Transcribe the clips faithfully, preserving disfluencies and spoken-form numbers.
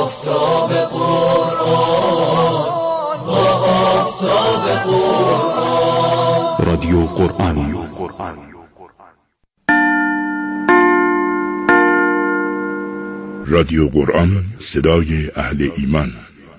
آفتاب قرآن، با آفتاب قرآن. رادیو قرآن. رادیو قرآن، صدای اهل ایمان.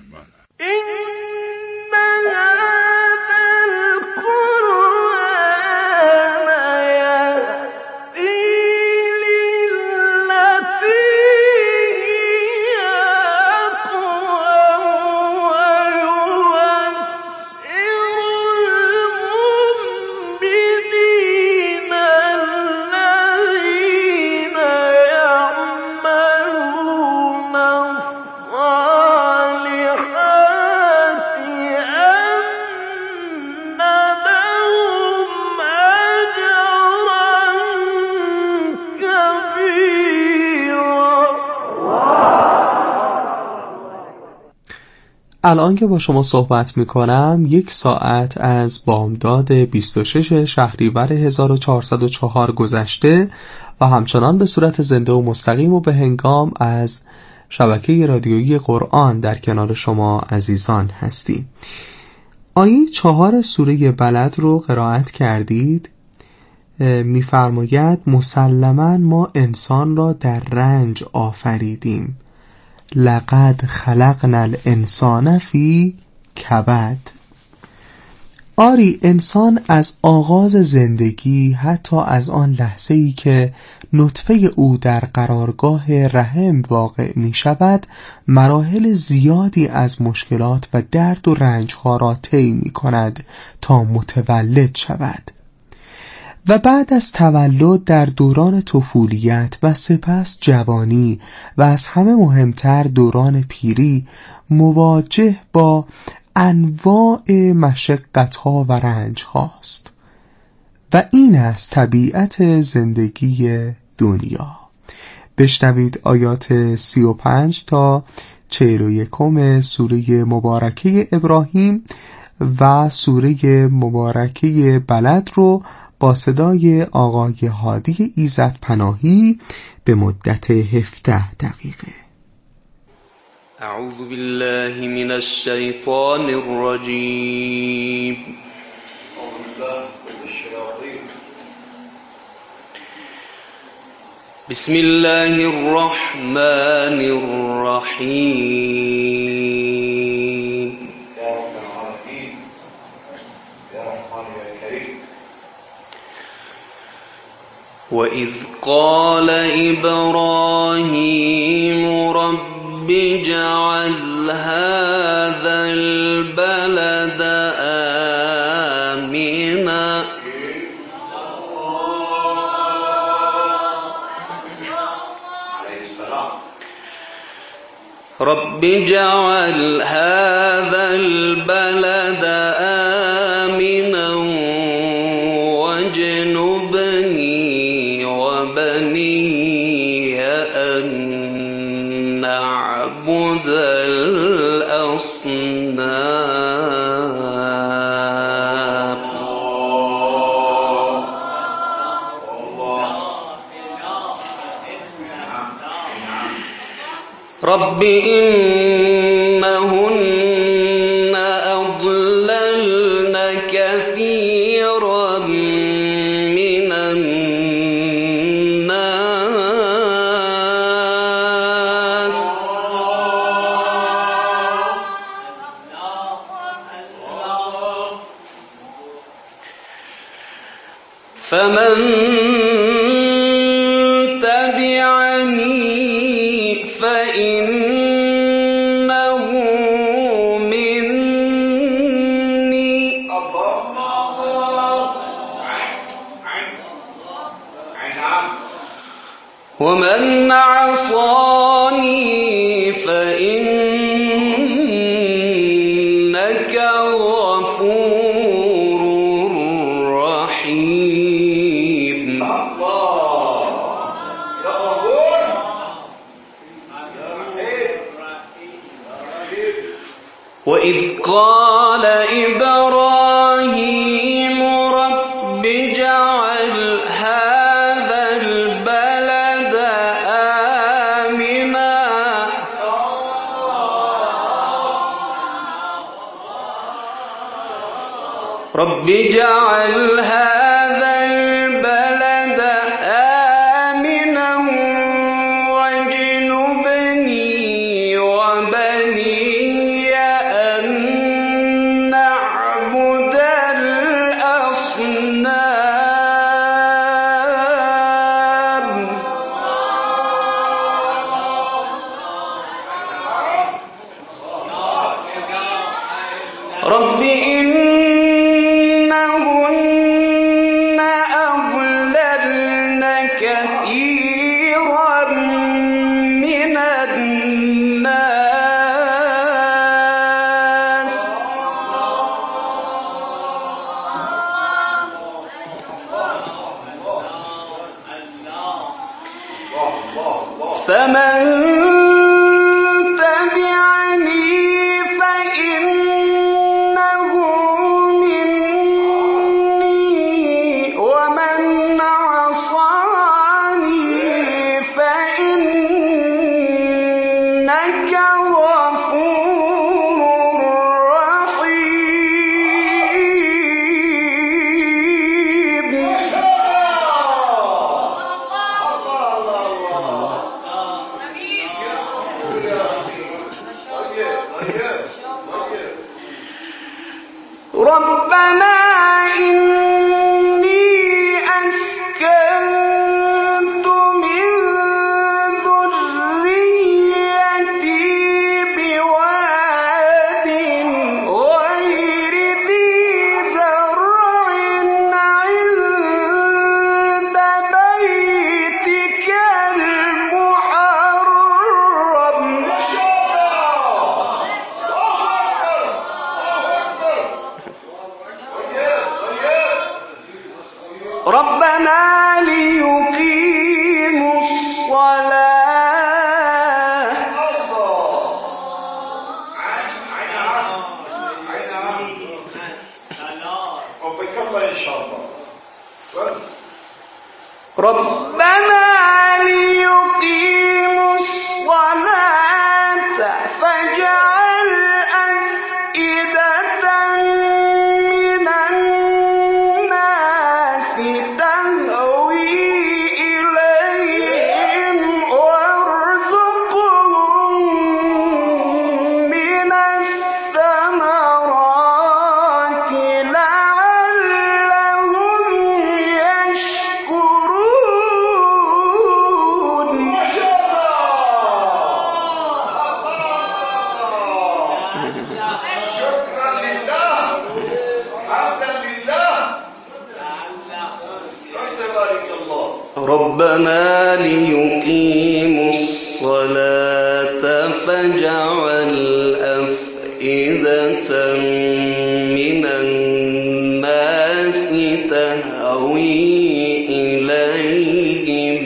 الان که با شما صحبت می کنم یک ساعت از بامداد بیست و شش شهریور هزار و چهارصد و چهار گذشته و همچنان به صورت زنده و مستقیم و به هنگام از شبکه رادیویی قرآن در کنار شما عزیزان هستیم. آیه چهار سوره بلد رو قرائت کردید. می‌فرماید مسلماً ما انسان را در رنج آفریدیم، لقد خلقنا الانسان فی کبد. آری انسان از آغاز زندگی، حتی از آن لحظه‌ای که نطفه او در قرارگاه رحم واقع می شود، مراحل زیادی از مشکلات و درد و رنجها را طی می کند تا متولد شود و بعد از تولد در دوران طفولیت و سپس جوانی و از همه مهمتر دوران پیری مواجه با انواع مشقت‌ها و رنج‌هاست و این است طبیعت زندگی دنیا. بشنوید آیات سی و پنج تا چهل و یکم سوره مبارکه ابراهیم و سوره مبارکه بلد رو با صدای آقای هادی ایزد پناهی به مدت هفده دقیقه. اعوذ بالله من الشیطان الرجیم. بسم الله الرحمن الرحیم. وَإِذْ قَالَ إِبْرَاهِيمُ رَبِّ اجْعَلْ هَذَا الْبَلَدَ آمِنًا رَبِّ اجْعَلْ هَذَا الْبَلَدَ آمِنًا وَاجْنُبْنِي وبني أن نعبد الأصنام رب إنهن أضللن كثيرا من الناس فمن تبعني فإنه مني ومن عصاني فإنك غفور رحيم. وإذ قال إبراهيم رب اجعل هذا البلد آمنا رب اجعل هذا البلد آمنا واجنبني وبني أن نعبد الأصنام رب إنهن أضللن كثيرا من الناس فمن تبعني فإنه مني ومن عصاني فإنك غفور رحيم ربنا إني أسكنت من ذريتي بواد غير ذي زرع عند بيتك المحرم ربنا ليقيموا الصلاة ربنا ليقيموا الصلاة فاجعل أفئدة من الناس تهوي إليهم وارزقهم من الثمرات لعلهم يشكرون شكرا لله حمدا لله تبارك الله ربنا ليقيموا الصلاة فاجعل أفئدة من الناس تهوي إليهم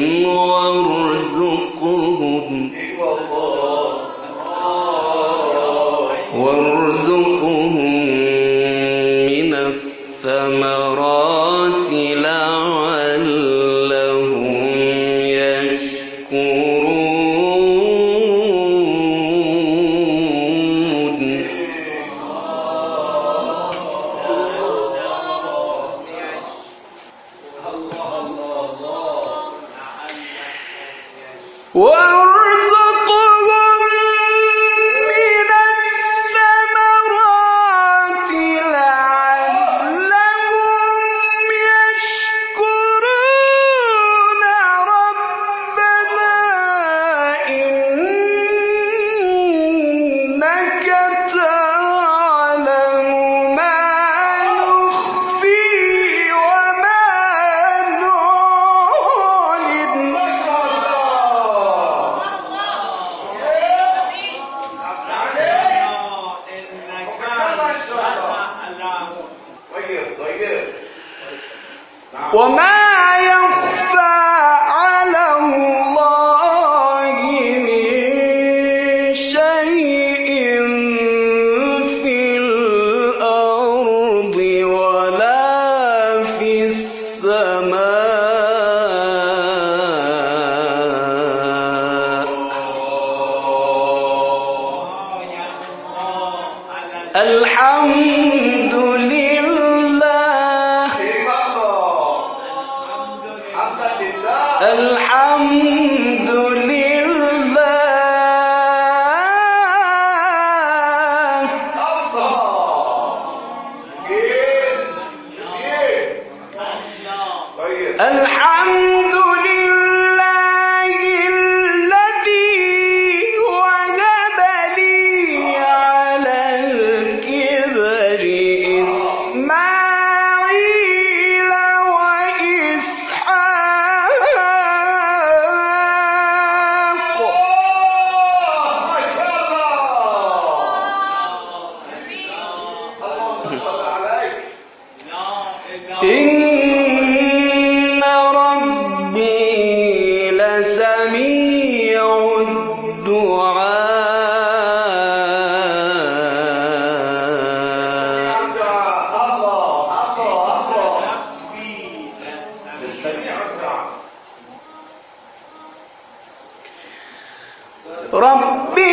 وارزقهم وارزقهم من الثمرات لعلهم يشكرون وارزقهم من الثمرات لعلهم يشكرون ربنا إنك تعلم ما نخفي وما نعلن وما يخفى على الله من شيء في الأرض ولا في السماء الحمد لله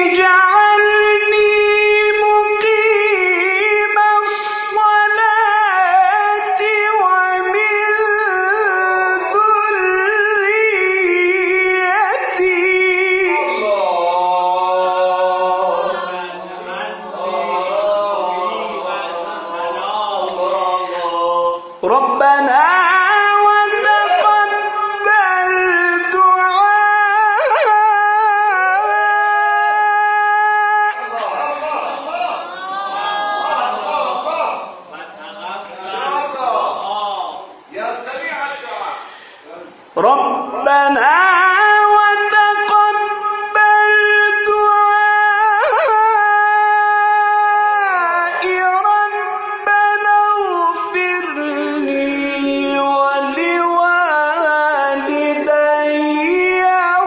اجعلني مقيم الصلاة ومن ذريتي ربنا ربنا وتقبل دعائي ربنا اغفر لي ولوالدي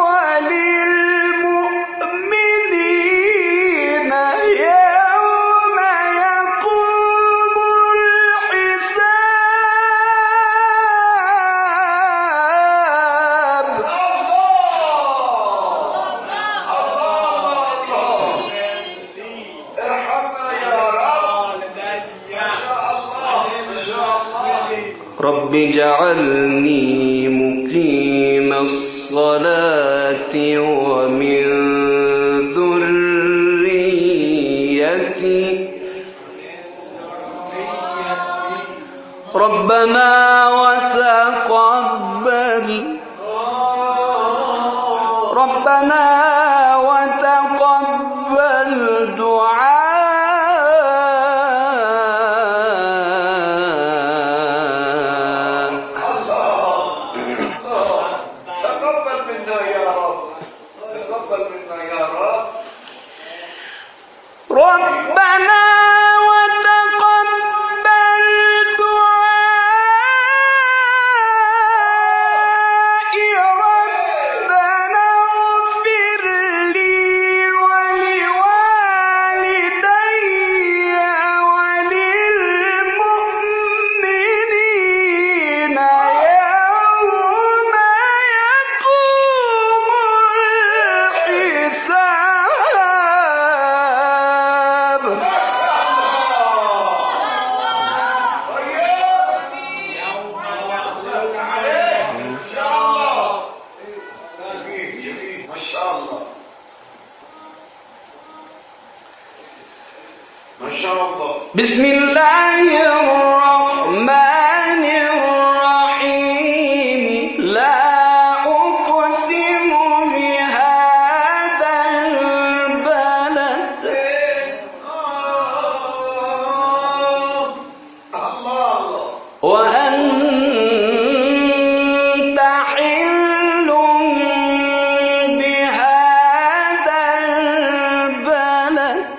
وللمؤمنين يوم يقوم الحساب. رب اجعلني مقيم الصلاة ومن ذريتي ربنا وتقبل ربنا وتقبل دعاء تقبل منا يا رب، تقبل منا يا رب. ربنا وتقبل دعائي ربنا اغفر لي ولوالدي وللمؤمنين يوم يقوم الحساب. ما شاء الله ما شاء الله. بسم الله الرحمن الرحيم. لا أقسم بهذا البلد الله وأنت حل بهذا البلد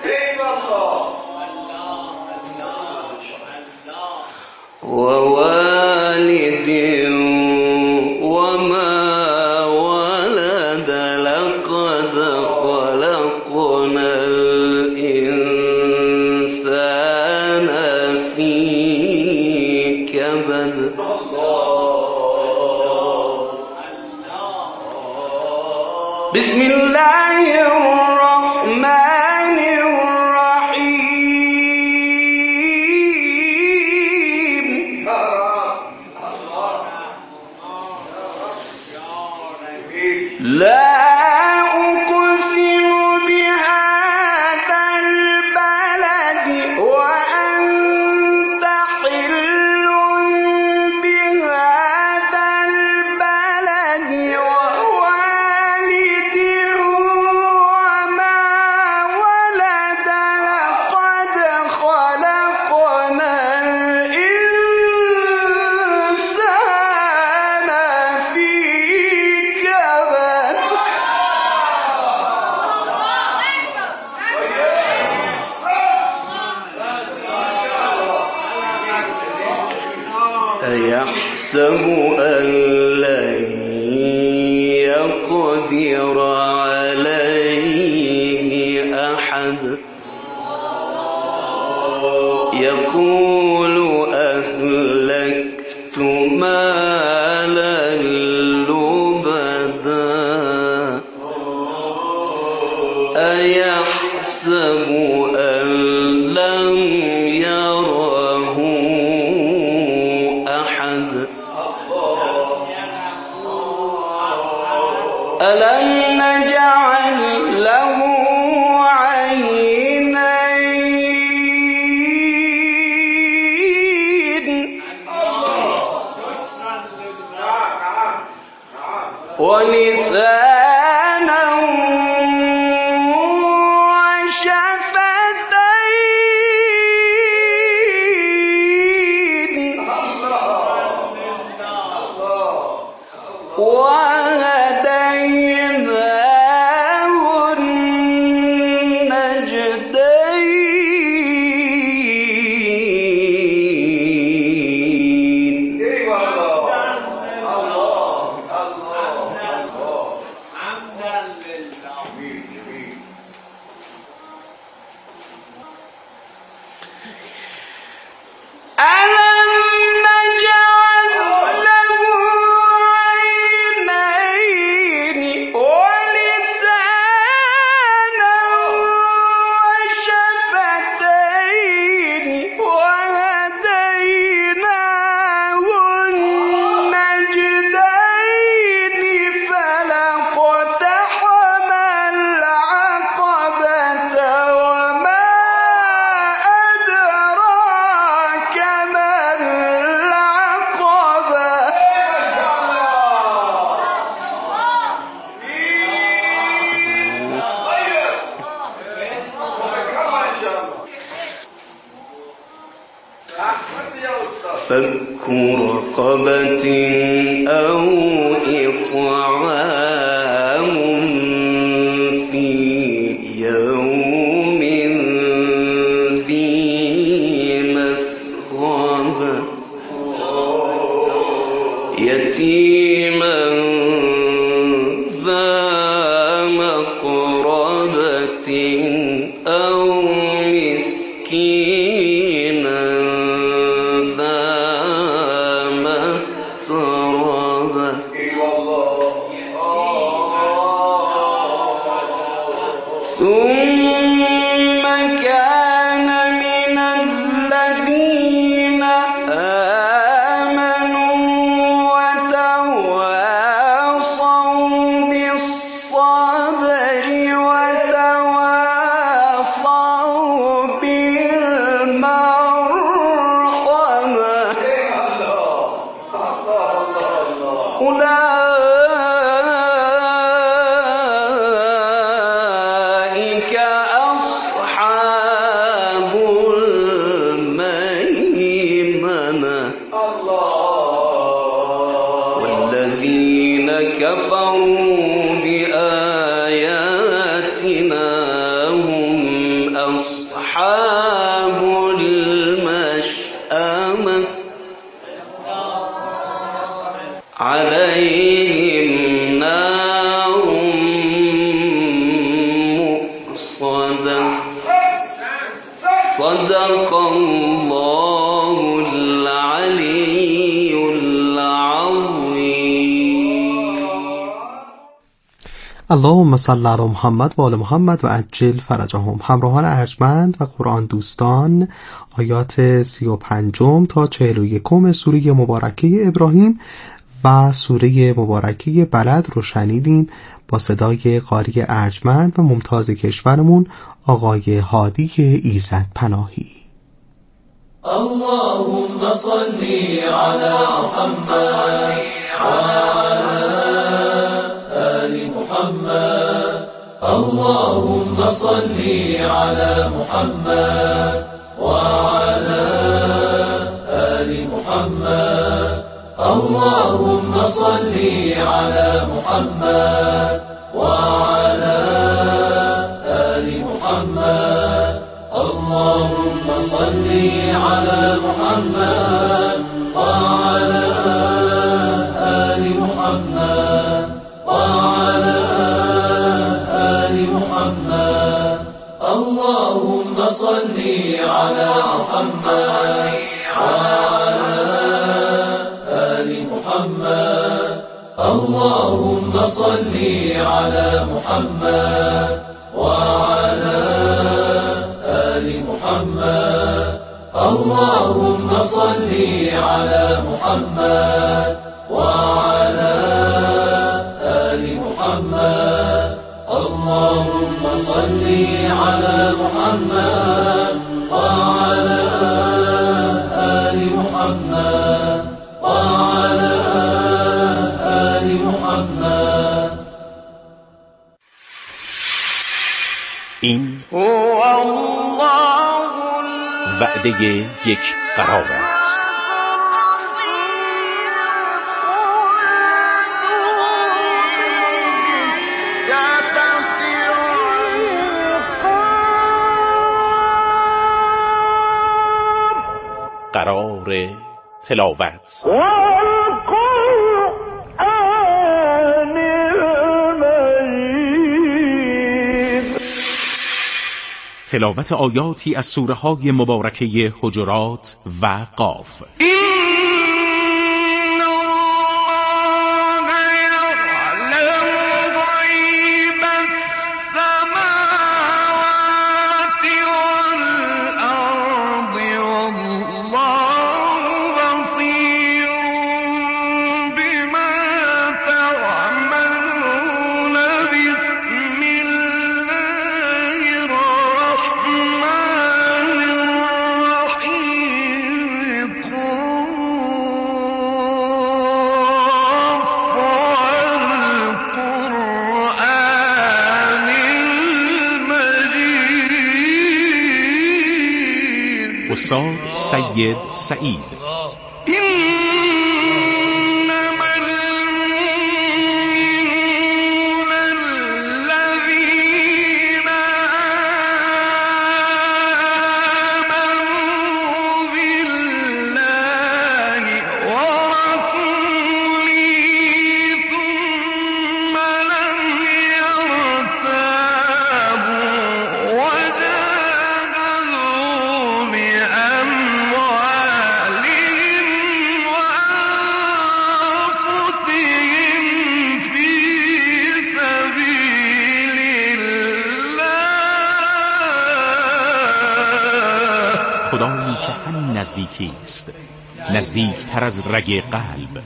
ووالد وما ولد لقد خلقنا الإنسان في كبد. بسم الله الرحمن الرحيم. لا أقسم بهذا البلد وأنت حل بهذا البلد ووالد وما ولد لقد خلقنا الإنسان في كبد. أيحسب أن لن يقدر عليه أحد يقول أهلكت مالا لبدا أيحسب أن لم يره أحد ألم نجعل له عينين ولسانا وشفتين وهديناه النجدين ألم نجعل له عينين ولسانا وشفتين وهديناه النجدين فلاقتحم العقبة وما أدراك ما العقبة فك رقبة أو إطعام في يوم ذي مسغبة يتيما ذا مقربة أو مسكينا ذا متربة ثم كان من الذين آمنوا وتواصوا بالصبر وتواصوا بالمرحمة أولئك أصحاب الميمنة والذين كفروا بآياتنا هم أصحاب المشأمة عليهم نار مؤصدة صدق الله العلي العظيم. اللهم صل علی محمد و آل محمد و عجل فرجهم. همراهان ارجمند و قرآن دوستان، آیات سی و پنجم تا چهل و یکم سوره مبارکه ابراهیم و سوره مبارکه بلد رو شنیدیم با صدای قاری ارجمند و ممتاز کشورمون آقای هادی ایزد پناهی. اللهم صل على محمد وعلى آل محمد. اللهم صل على محمد وعلى آل محمد. اللهم صل على محمد وعلى آل محمد. اللهم صل على محمد وعلى آل محمد وعلى آل محمد. اللهم صل على محمد وعلى آل محمد. اللهم صل على محمد وعلى محمد اللهم صل على محمد وعلى آل محمد اللهم صل على محمد وعلى آل محمد وعلى آل محمد. این وعده یک قرار است. قرار تلاوت تلاوت آیاتی از سوره های مبارکه حجرات و قاف. استاد سید سعید. خدایی که همین نزدیکی است، نزدیک تر از رگ قلب.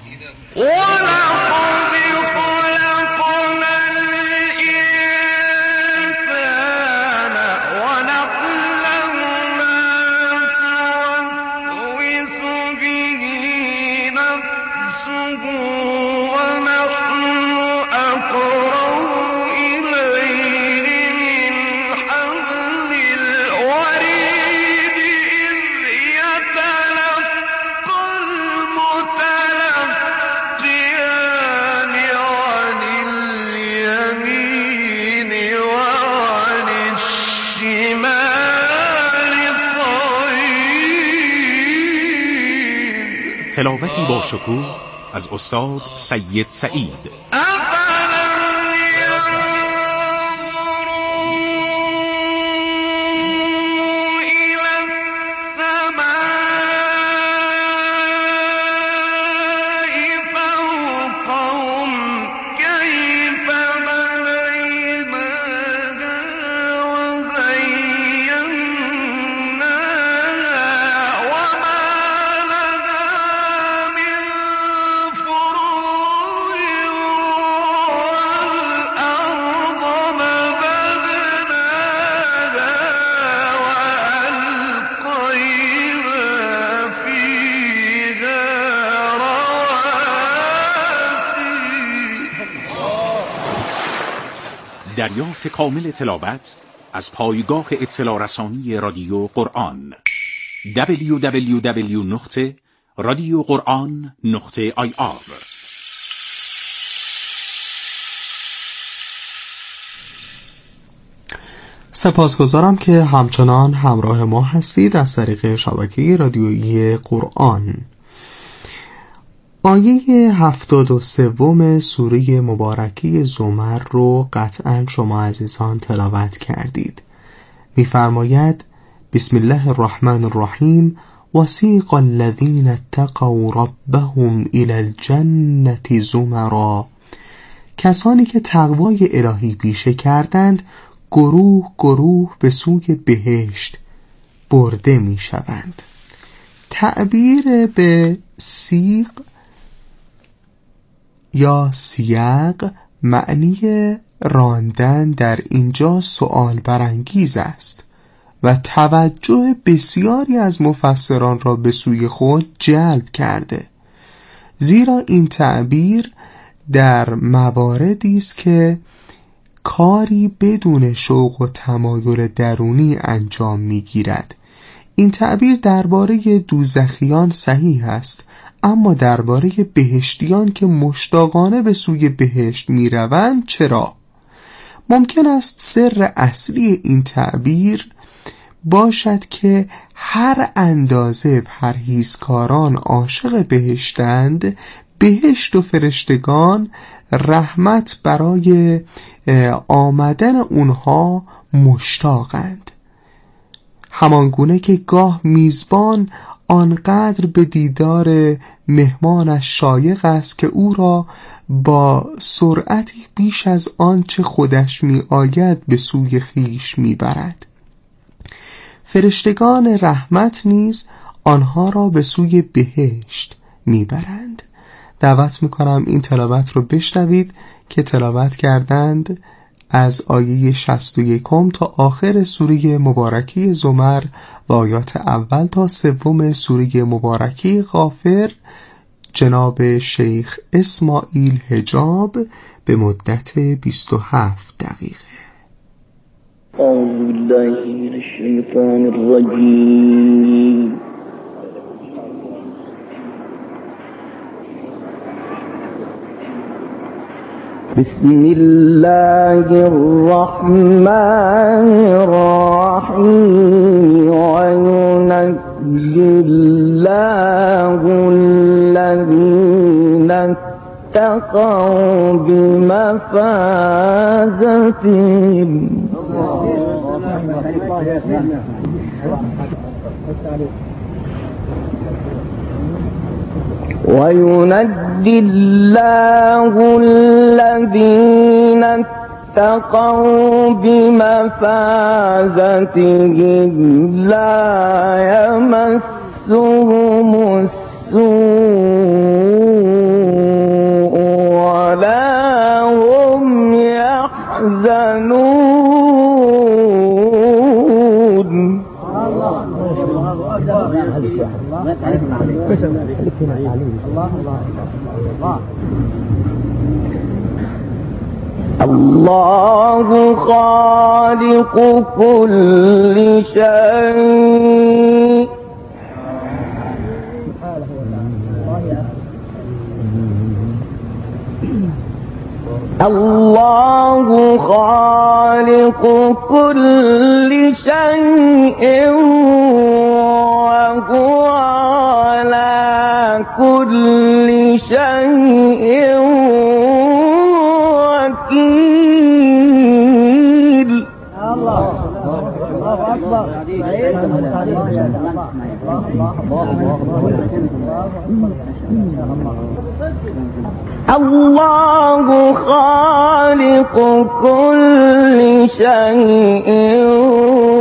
تلاوتی با شکوه از استاد سید سعید. دریافت کامل تلاوت از پایگاه اطلاع رسانی رادیو قرآن دبلیو دبلیو دبلیو نقطه رادیو قرآن نقطه آی آر. سپاسگزارم که همچنان همراه ما هستید از طریق شبکه رادیویی قرآن. آیه هفتاد و سوم سوره مبارکه زمر رو قطعا شما عزیزان تلاوت کردید. می‌فرماید بسم الله الرحمن الرحیم وسیق الذین اتقوا ربهم الی الجنة زمرا. کسانی که تقوای الهی پیشه کردند گروه گروه به سوی بهشت برده می شوند. تعبیر به سیغ یا سیاق معنی راندن در اینجا سؤال برانگیز است و توجه بسیاری از مفسران را به سوی خود جلب کرده، زیرا این تعبیر در مواردی است که کاری بدون شوق و تمایل درونی انجام می‌گیرد. این تعبیر درباره دوزخیان صحیح است، اما درباره بهشتیان که مشتاقانه به سوی بهشت می‌روند چرا؟ ممکن است سر اصلی این تعبیر باشد که هر اندازه پرهیزکاران عاشق بهشتند، بهشت و فرشتگان رحمت برای آمدن اونها مشتاقند، همانگونه که گاه میزبان آنقدر به دیدار مهمانش شایق است که او را با سرعتی بیش از آنچه خودش می آید به سوی خیش می برد. فرشتگان رحمت نیز آنها را به سوی بهشت می برند. دعوت می کنم این تلاوت رو بشنوید که تلاوت کردند از آیه شصت و یک تا آخر سوره مبارکه زمر و آیات اول تا سوم سوره مبارکه غافر جناب شیخ اسماعیل حجاب به مدت بیست و هفت دقیقه. أعوذ بالله من الشيطان الرجيم بسم الله الرحمن الرحيم وينجي الله الذين اتقوا بمفازتهم وينجي الله الذين اتقوا بمفازتهم لا يمسهم السوء ولا هم يحزنون. الله خالق كل شيء الله خالق كل شيء وهو على كل شيء وكيل. الله أكبر. الله خالق كل شيء